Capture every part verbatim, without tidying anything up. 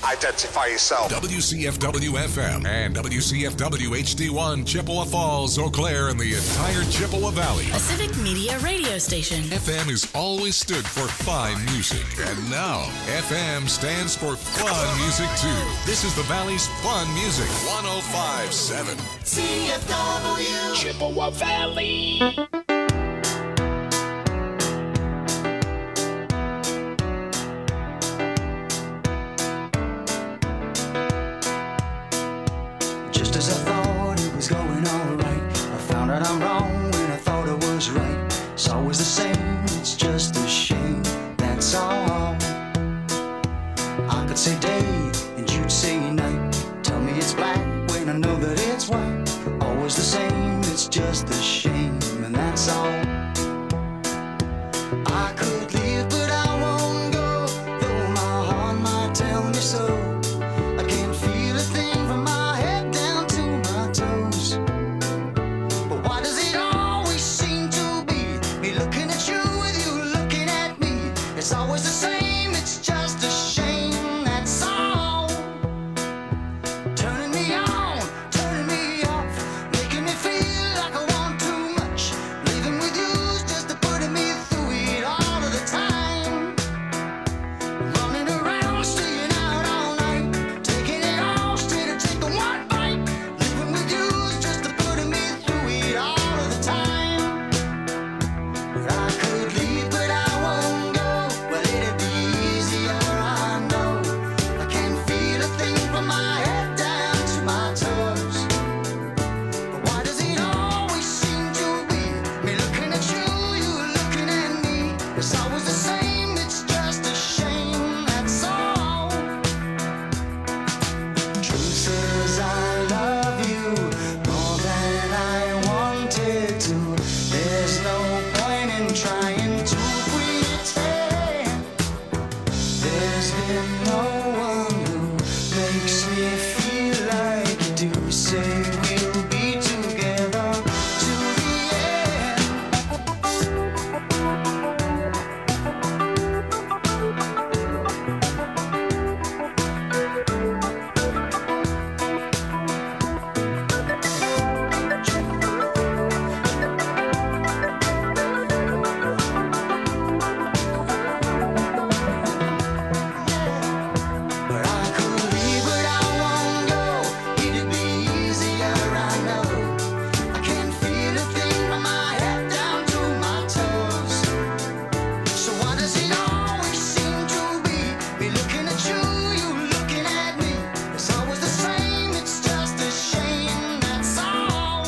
Identify yourself. W C F W F M and W C F W H D one, Chippewa Falls, Eau Claire, and the entire Chippewa Valley. A civic media radio station. F M has always stood for fine music, and now F M stands for fun music too. This is the Valley's fun music, one oh five point seven. C F W Chippewa Valley. Just as I thought it was going alright, I found out I'm wrong when I thought I was right. It's always the same, it's just a shame, that's all. I could say day and you'd say night. Tell me it's black when I know that it's white. Always the same, it's just a shame, and that's all. I could leave but I won't go, though my heart might tell me so. I can't feel a thing from my head down to my toes. But why does it always seem to be me looking at you with you looking at me? It's always the same, it's just a shame, that's all. Turning me on, turning me off, making me feel like I want too much. Living with you's just putting me through it all of the time. Running around, staying out all night, taking it all straight or taking one bite. Living with you's just putting me through it all of the time. But I could leave, but I won't go. Well, it'd be easier, I know. I can't feel a thing from my head down to my toes. But why does it always seem to be me looking at you, you looking at me? It's always the same, it's just a shame, that's all. Truth is I love you more than I wanted to. There's no point in trying to pretend. There's been no one who makes me feel like you do. Say we'll be together to the end. But I could leave, but I won't go. It'd be easier, I know. I can't feel a thing from my head down to my toes. So why does it always seem to be me looking at you, you looking at me? It's always the same, it's just a shame, that's all.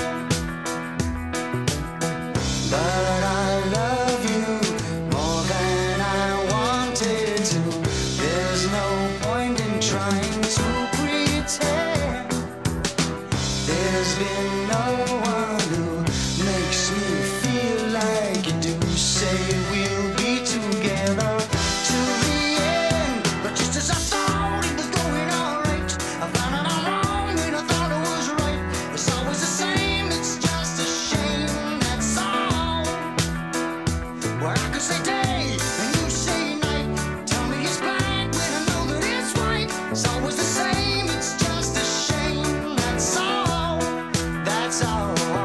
But I love you more than I wanted to. There's no point in trying to pretend. There's been no one who makes me feel like you do. Say we'll be together to the end. But just as I thought it was going alright, I found out I'm wrong when I thought I was right. It's always the same, it's just a shame, that's all. Well, I could say day and you say night. Tell me it's black when I know that it's white. It's always the same, it's just a shame, that's all. That's all.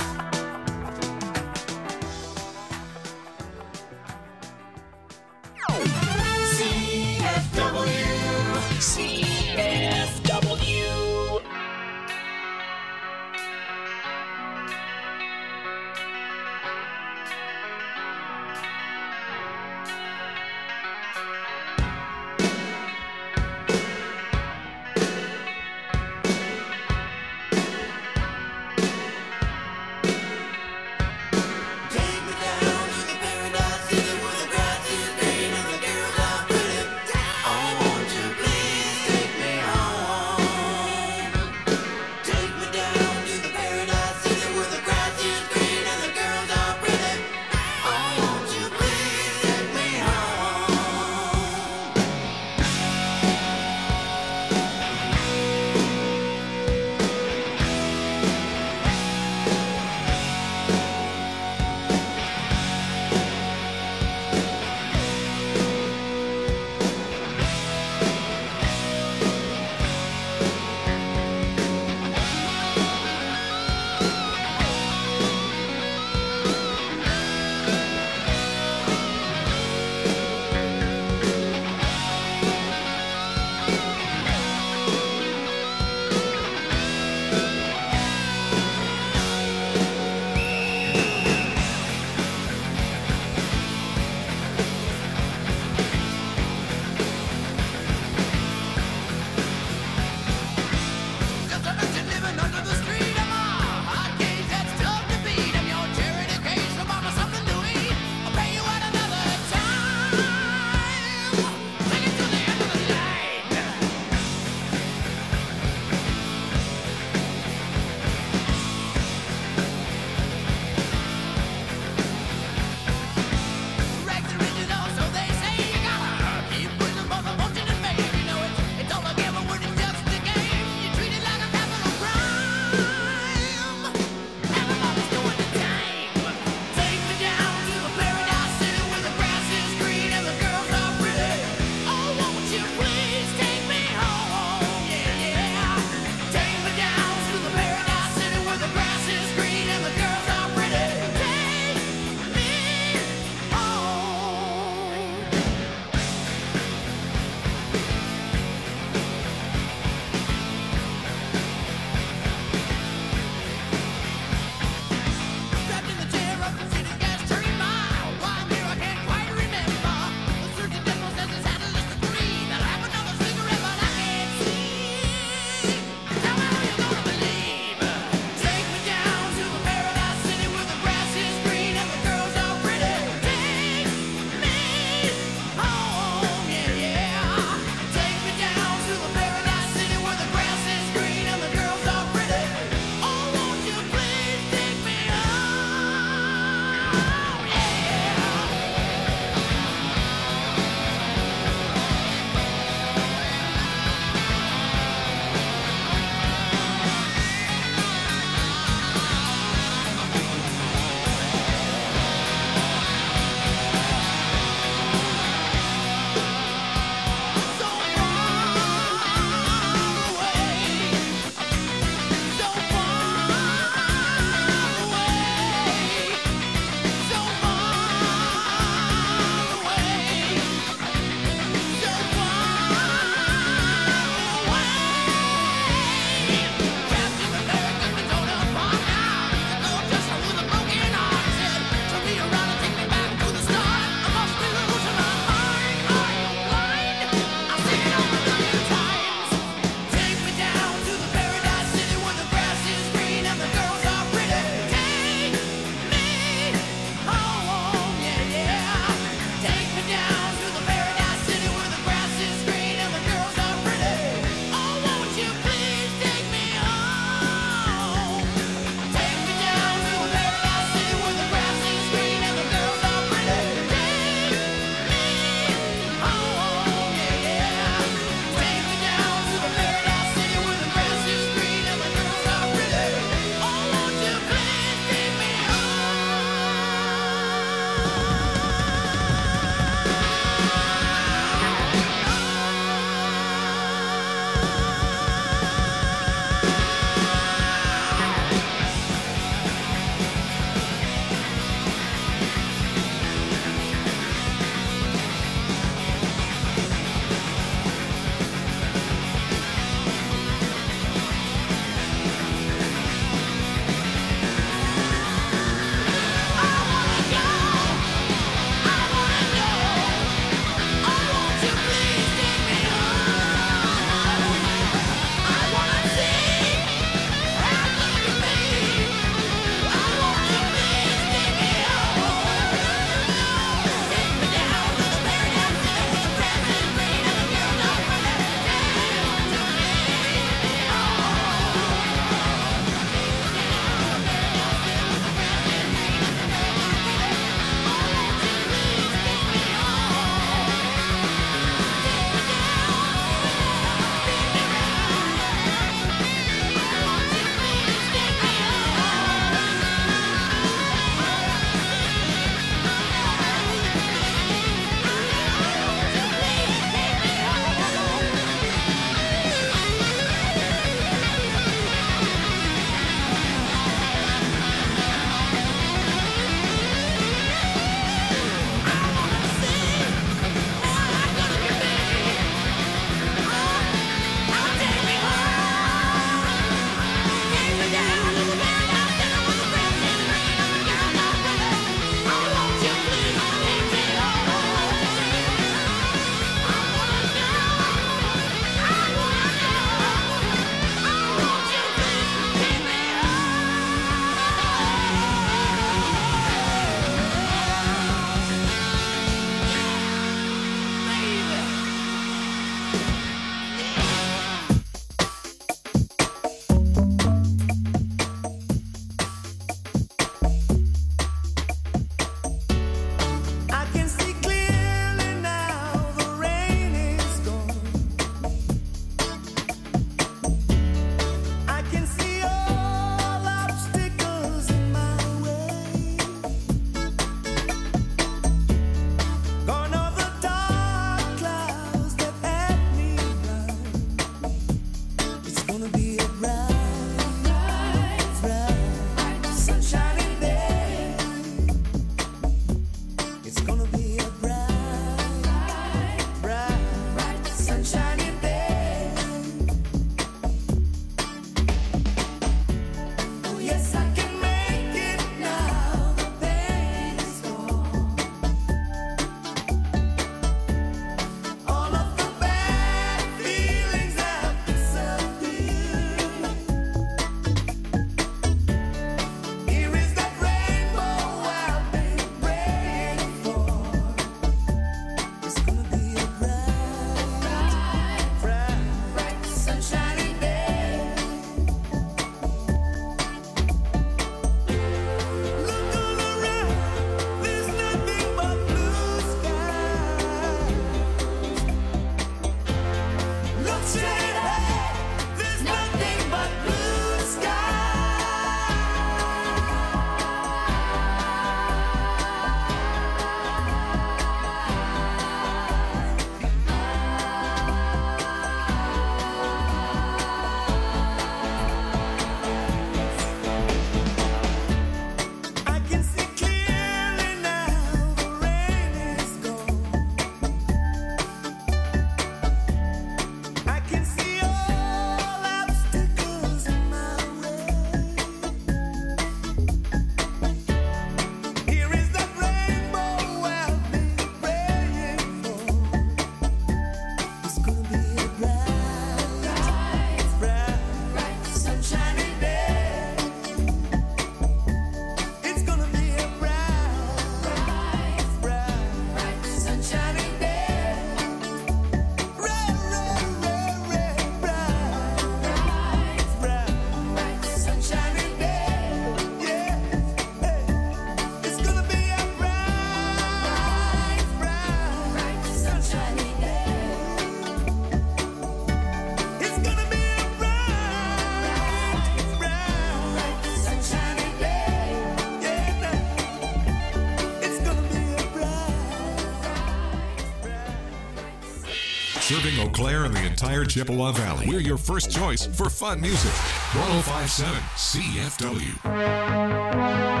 Serving Eau Claire and the entire Chippewa Valley. We're your first choice for fun music. one oh five point seven C F W.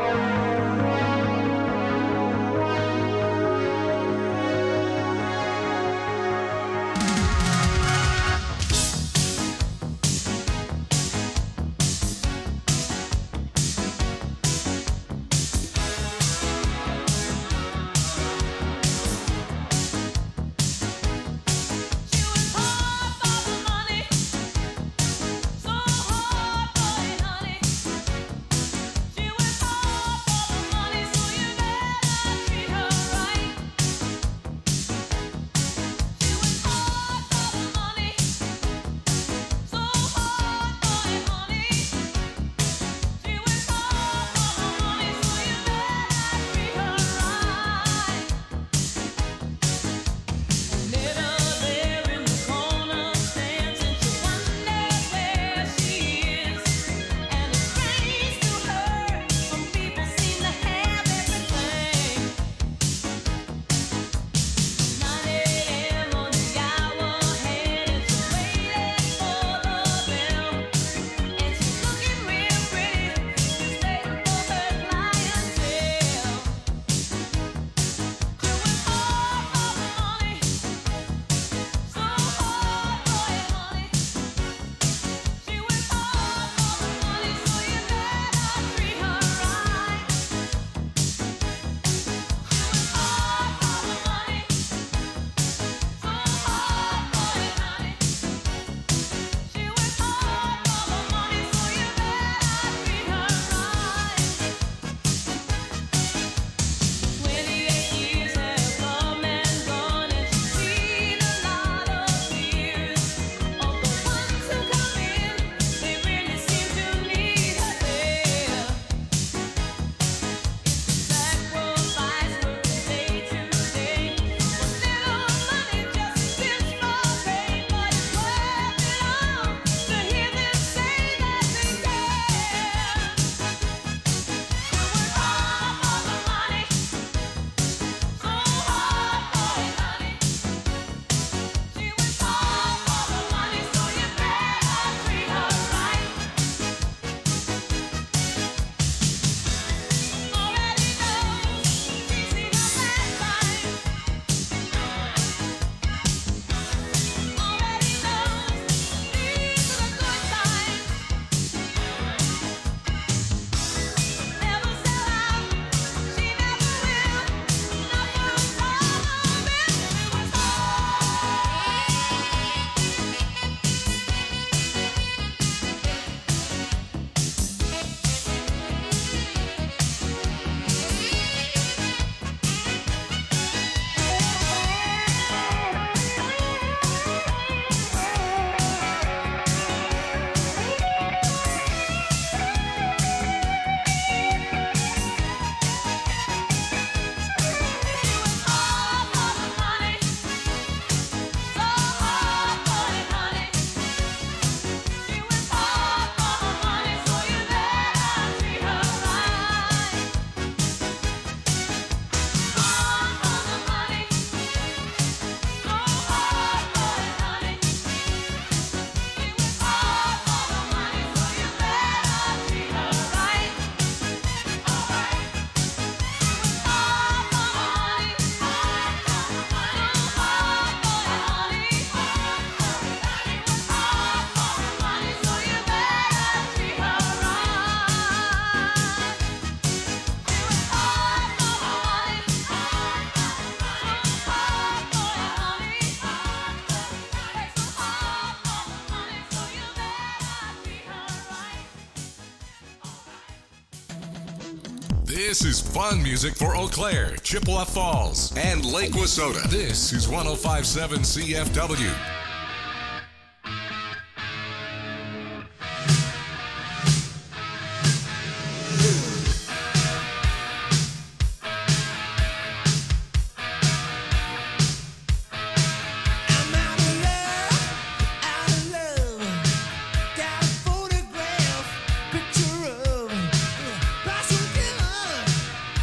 This is fun music for Eau Claire, Chippewa Falls, and Lake Wissota. This is one oh five point seven C F W.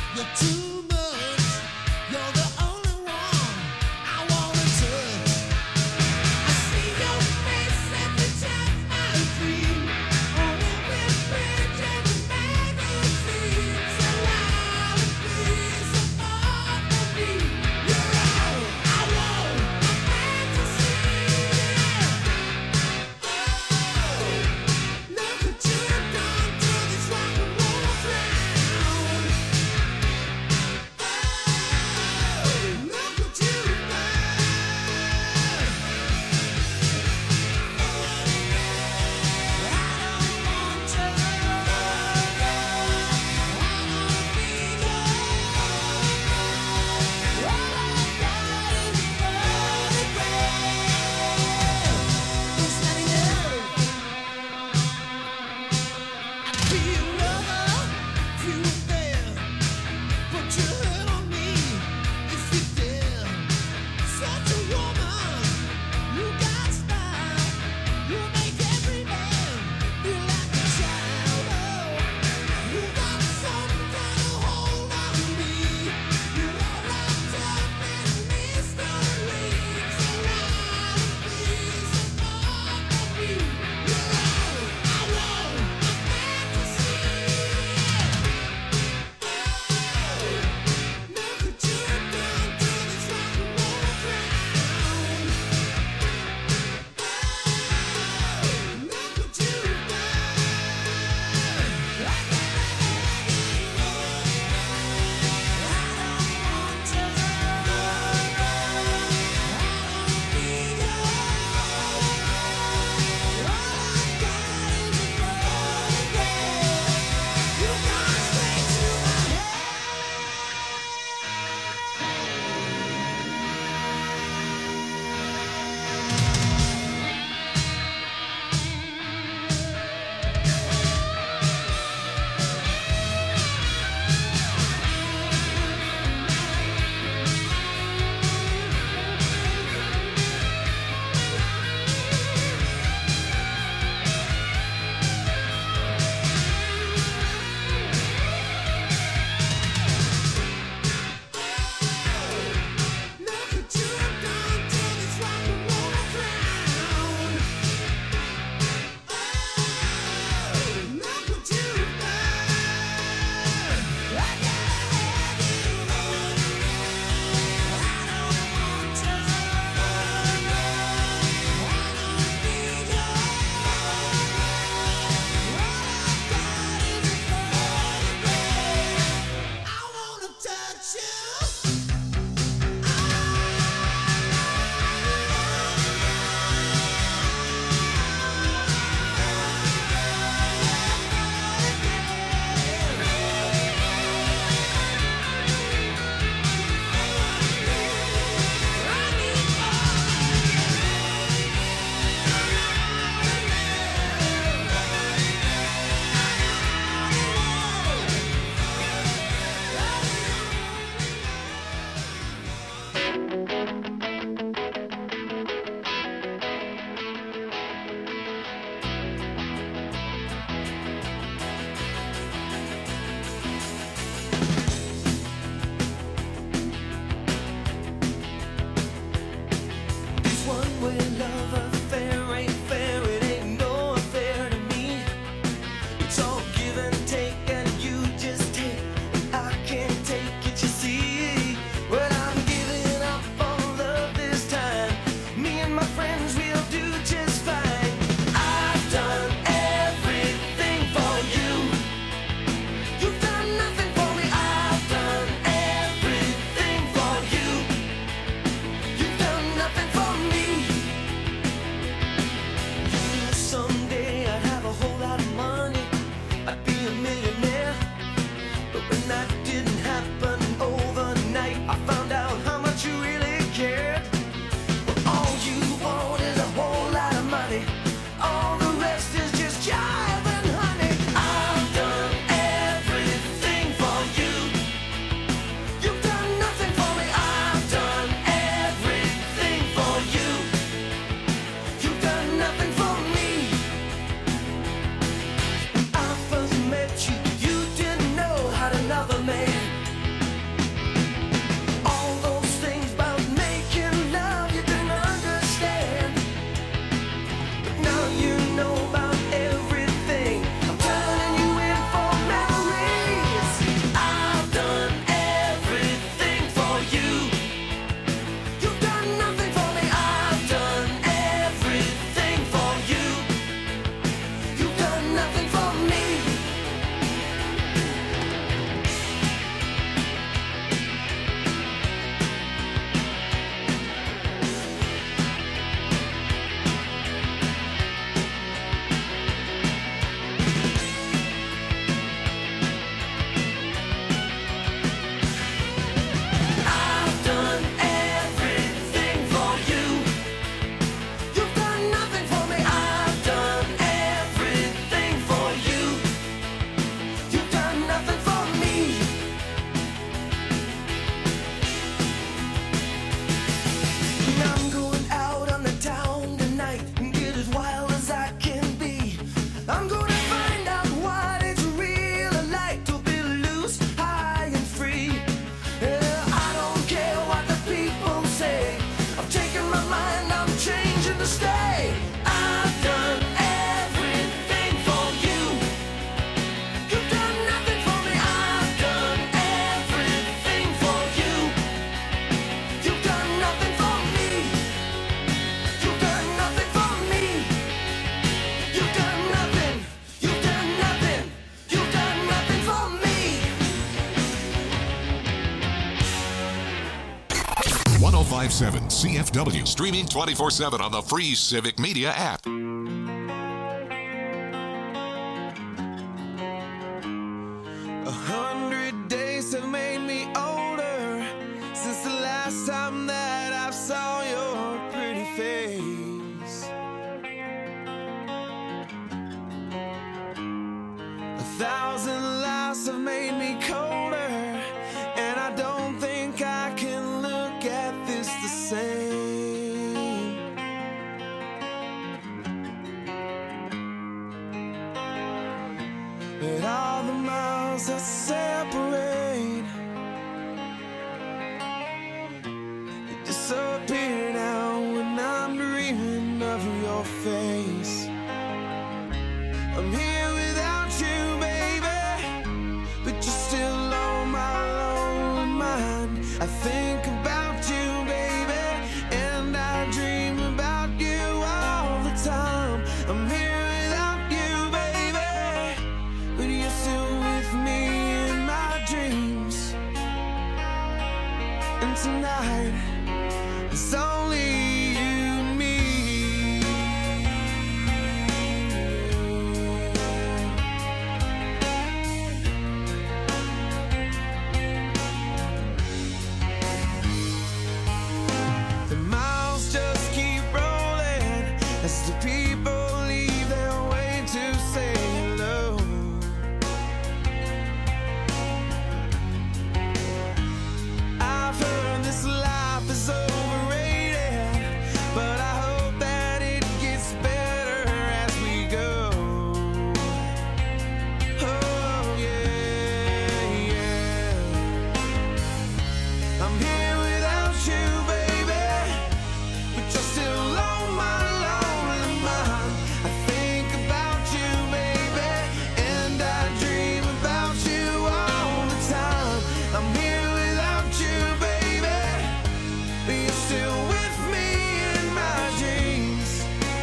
Too much, you're the only one I wanna touch. five point seven C F W. Streaming twenty-four seven on the free Civic Media app. A hundred days have made me older since the last time that I saw your pretty face. A thousand lies have made me colder, and I don't think I can look at this the same. But all the miles that separate, they disappear now when I'm dreaming of your face. I'm here without you, baby, but you're still on my lonely mind. I think about you, baby, and I dream about you all the time. I'm here without you, baby, but you're still with me in my dreams. And tonight, it's only you and me. The miles just keep rolling as the people leave their way to say hello. I've heard this life is overrated, but I hope that it gets better as we go. Oh yeah, yeah. I'm here without you, baby, but you're still on my lonely mind. I think about you, baby, and I dream about you all the time. I'm here without you, baby, but you're still with me in my dreams.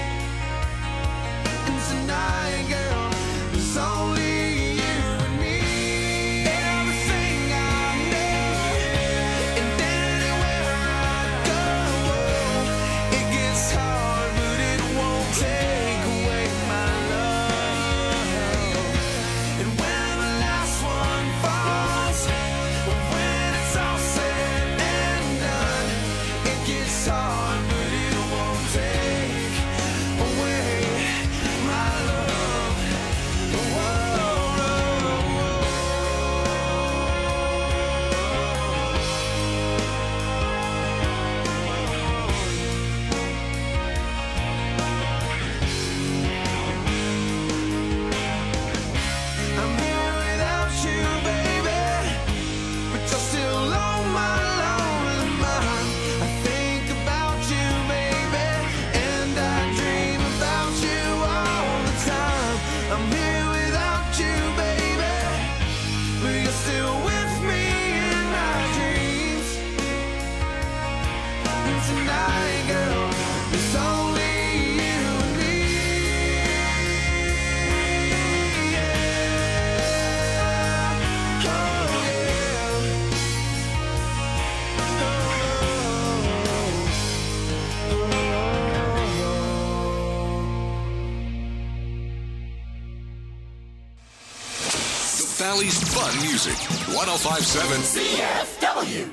And tonight, girl, it's only you and me. Everything I know, and anywhere I go, it gets hard, but it won't take away my love. And when the last one falls, when it's all said and done, it gets hard, but it won't take away my love. Whoa, I'm here without you, baby, but you're still on my lonely mind. I think about you, baby, and I dream about you all the time. I'm here without you, baby, but you're still with me in my dreams. And tonight, girl, it's only you and me. Yeah. Oh, yeah. The Valley's Fun Music. one oh five point seven C F W.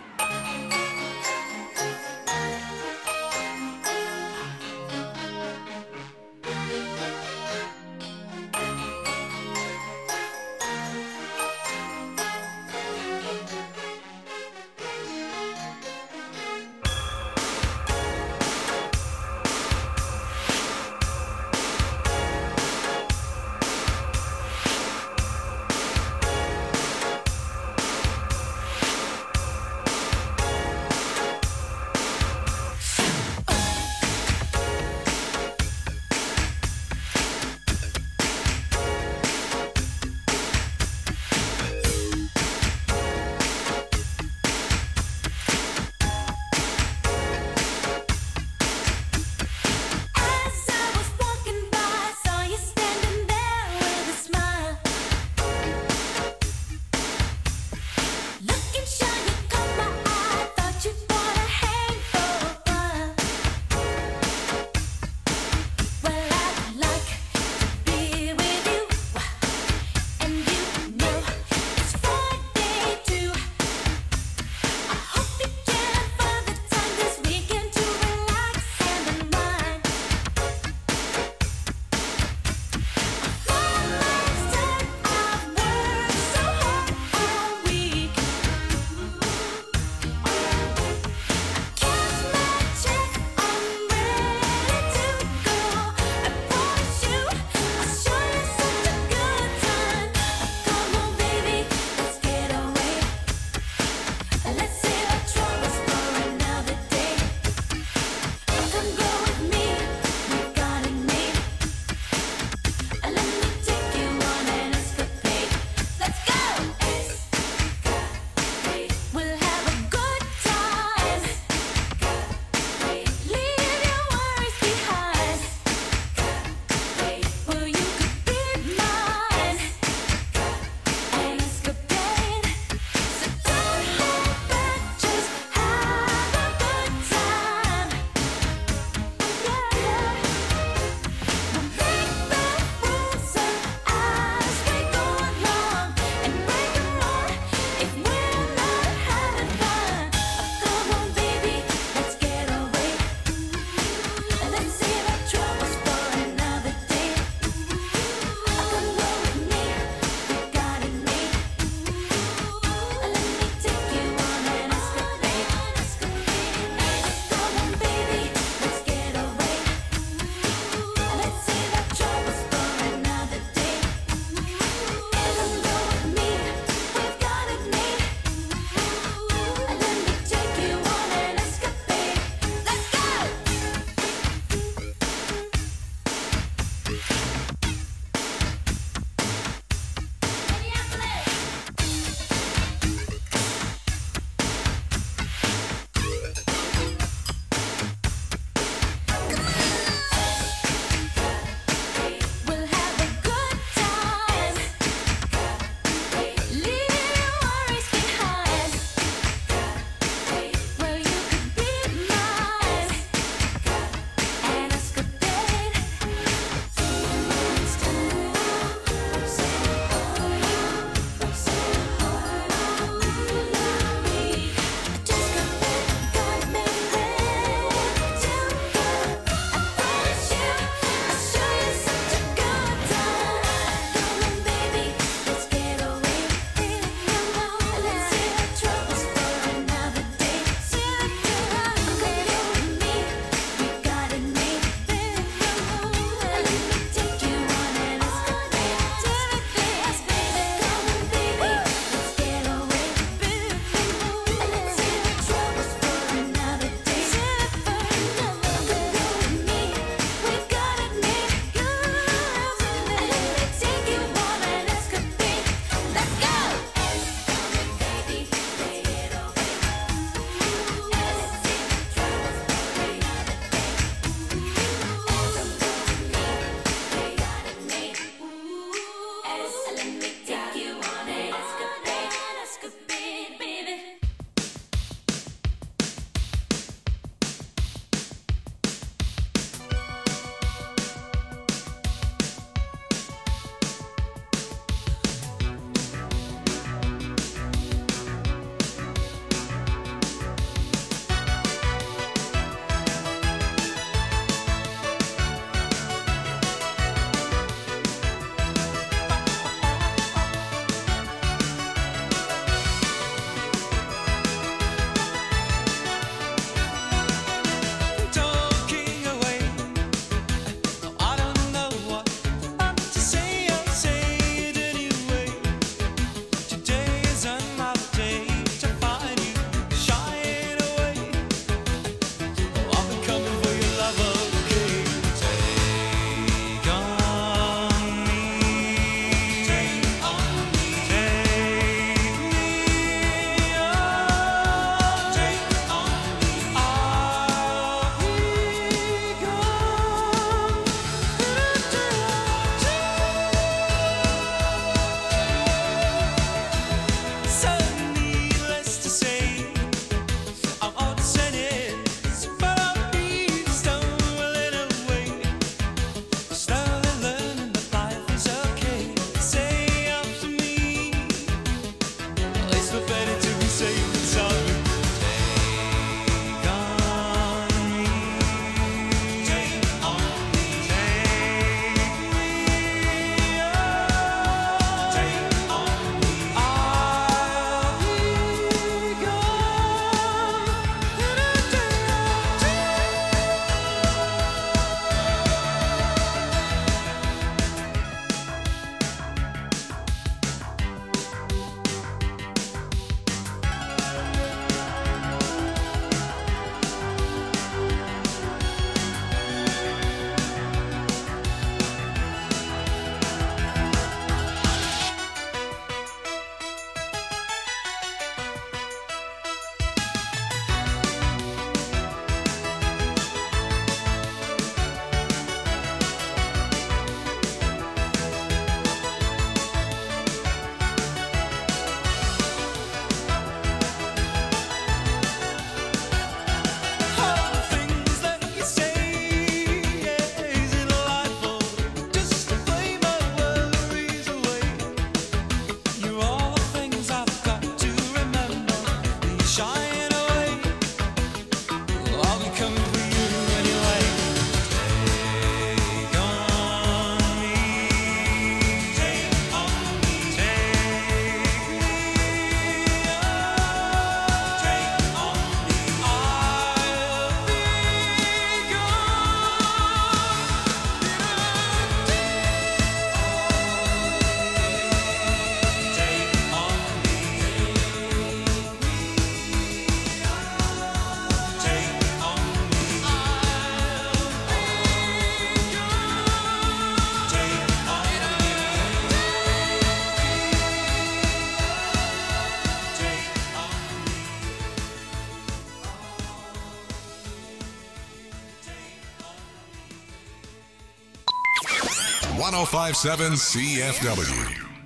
one oh five point seven C F W.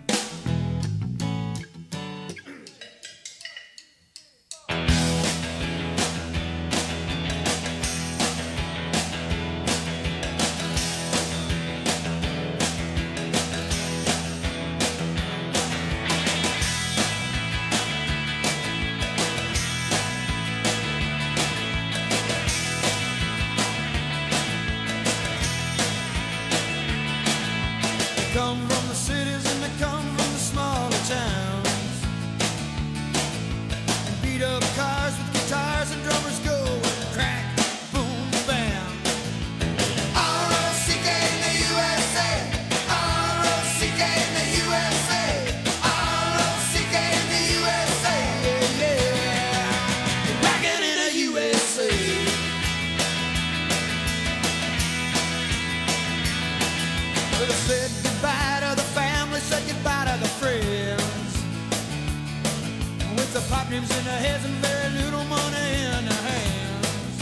Come from the cities and they come from the smaller towns. And beat up cars with guitars and drummers go crack, boom, bam. R O C K in the U S A. R O C K in the U S A. R O C K in the U S A. Yeah, yeah. Rockin' in the U S A. Well, I said goodbye to the family, said goodbye to the friends. With the pop names in their heads and very little money in their hands.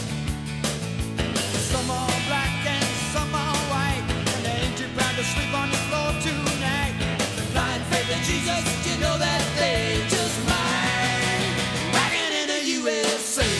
Some are black and some are white, and they ain't too proud to sleep on the floor tonight. The blind faith in Jesus, you know that they just might. Rockin' in the U S A.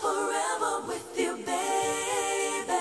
forever with you, baby.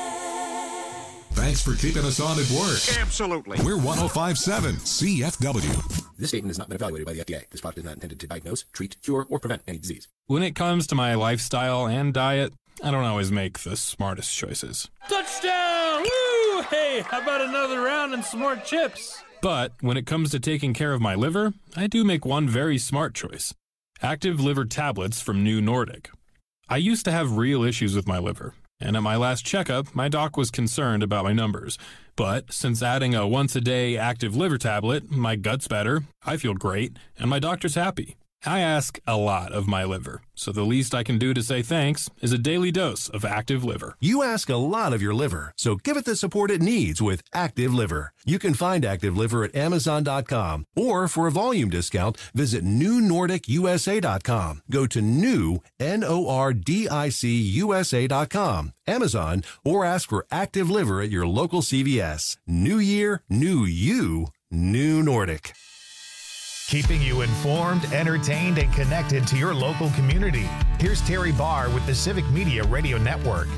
Thanks for keeping us on at work. Absolutely. We're one oh five point seven C F W. This statement has not been evaluated by the F D A. This product is not intended to diagnose, treat, cure, or prevent any disease. When it comes to my lifestyle and diet, I don't always make the smartest choices. Touchdown! Woo! Hey, how about another round and some more chips? But when it comes to taking care of my liver, I do make one very smart choice. Active liver tablets from New Nordic. I used to have real issues with my liver, and at my last checkup, my doc was concerned about my numbers. But since adding a once-a-day active liver tablet, my gut's better, I feel great, and my doctor's happy. I ask a lot of my liver, so the least I can do to say thanks is a daily dose of Active Liver. You ask a lot of your liver, so give it the support it needs with Active Liver. You can find Active Liver at Amazon dot com, or for a volume discount, visit New Nordic U S A dot com. Go to New, N O R D I C U S A dot com, Amazon, or ask for Active Liver at your local C V S. New year, new you, New Nordic. Keeping you informed, entertained, and connected to your local community. Here's Terry Barr with the Civic Media Radio Network.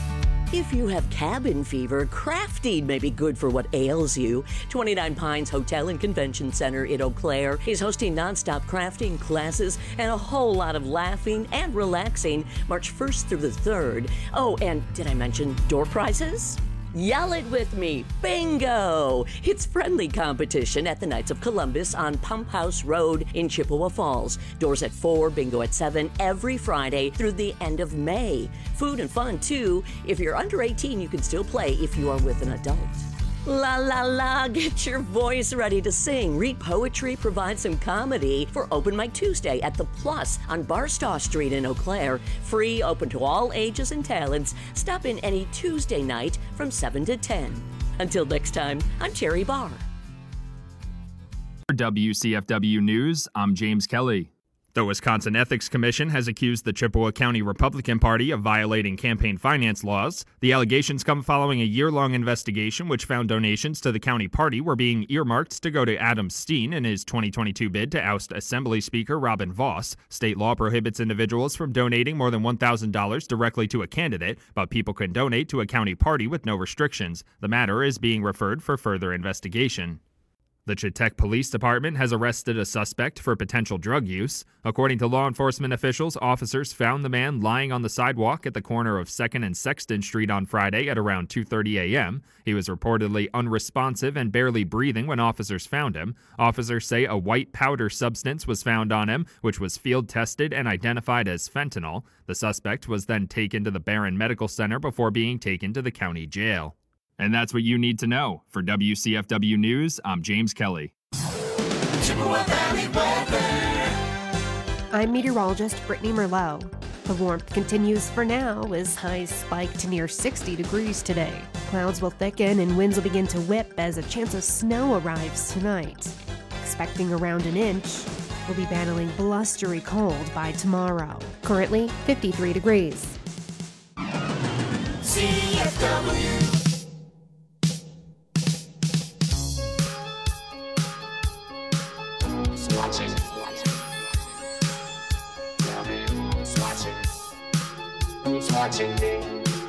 If you have cabin fever, crafting may be good for what ails you. twenty-nine Pines Hotel and Convention Center in Eau Claire is hosting nonstop crafting classes and a whole lot of laughing and relaxing March first through the third. Oh, and did I mention door prizes? Yell it with me, bingo! It's friendly competition at the Knights of Columbus on Pump House Road in Chippewa Falls. Doors at four, bingo at seven, every Friday through the end of May. Food and fun, too. If you're under eighteen, you can still play if you are with an adult. La la la, get your voice ready to sing. Read poetry, provide some comedy for Open Mic Tuesday at The Plus on Barstow Street in Eau Claire. Free, open to all ages and talents. Stop in any Tuesday night from seven to ten. Until next time, I'm Terry Barr. For W C F W News, I'm James Kelly. The Wisconsin Ethics Commission has accused the Chippewa County Republican Party of violating campaign finance laws. The allegations come following a year-long investigation which found donations to the county party were being earmarked to go to Adam Steen in his twenty twenty-two bid to oust Assembly Speaker Robin Voss. State law prohibits individuals from donating more than one thousand dollars directly to a candidate, but people can donate to a county party with no restrictions. The matter is being referred for further investigation. The Chetek Police Department has arrested a suspect for potential drug use. According to law enforcement officials, officers found the man lying on the sidewalk at the corner of second and Sexton Street on Friday at around two thirty a.m. He was reportedly unresponsive and barely breathing when officers found him. Officers say a white powder substance was found on him, which was field tested and identified as fentanyl. The suspect was then taken to the Barron Medical Center before being taken to the county jail. And that's what you need to know. For W C F W News, I'm James Kelly. Chippewa Valley weather. I'm meteorologist Brittany Merlot. The warmth continues for now as highs spike to near sixty degrees today. Clouds will thicken and winds will begin to whip as a chance of snow arrives tonight. Expecting around an inch. We'll be battling blustery cold by tomorrow. Currently fifty-three degrees. C F W. Watching. Tell me who's watching. Who's watching me?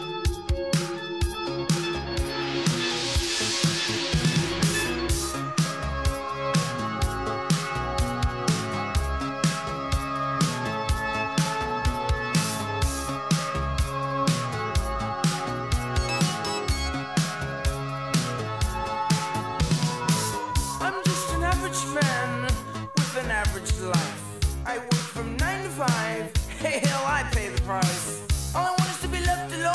I'm just an average man with an average life. I work from nine to five. Hey, hell, I pay the price. All I want is to be left alone.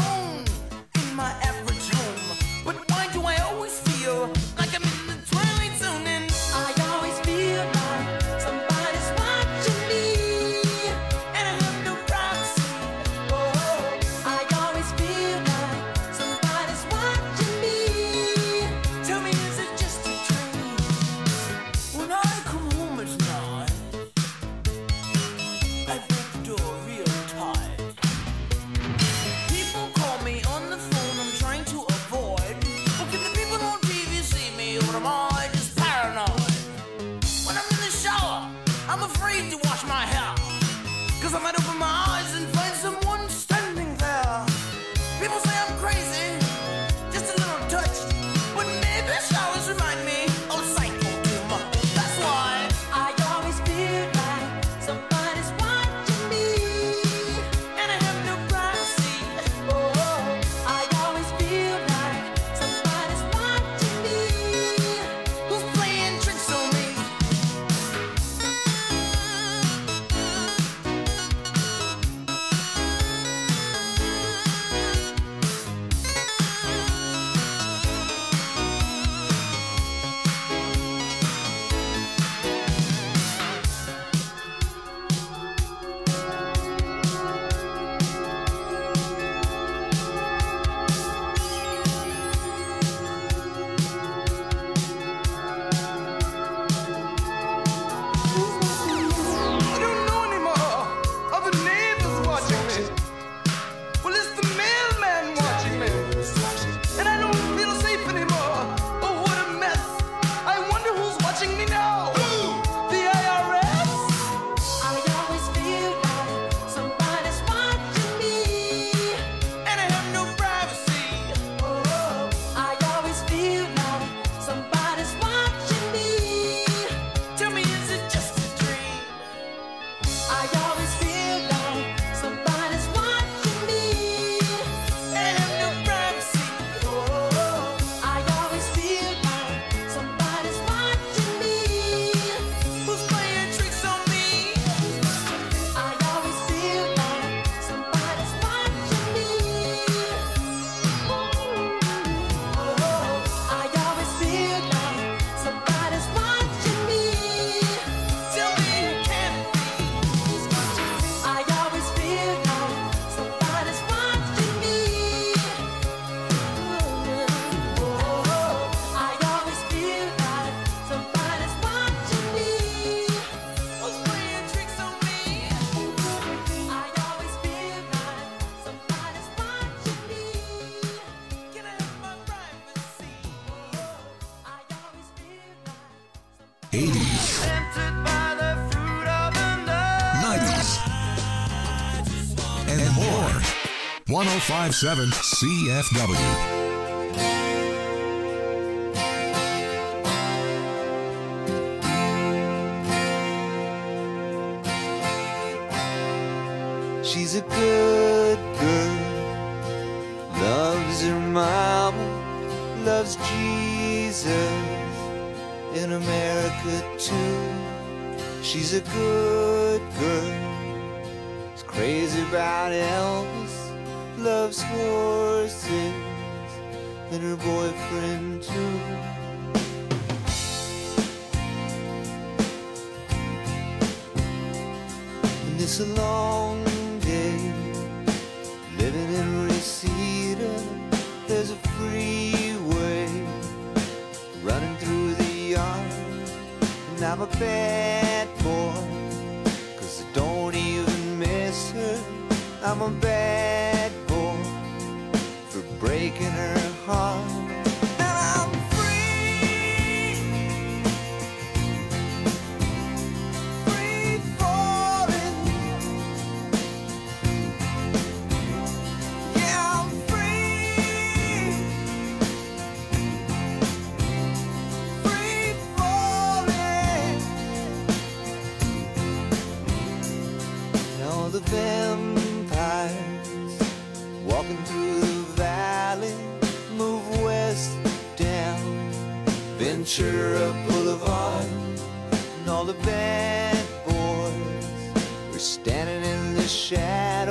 eighties, nineties, and more. one oh five point seven C F W. She's a good girl, loves her mama, loves Jesus in America too. She's a good girl, is crazy about Elvis, loves horses and her boyfriend too. And it's a long day living in Reseda. There's a freeway running through the yard, and I'm a bad boy, 'cause I don't even miss her. I'm a bad boy for breaking her heart. And I'm free, free falling. Yeah, I'm free, free falling. And all the vampires walking through the valley move west down Ventura Boulevard, and all the bad boys are standing in the shadows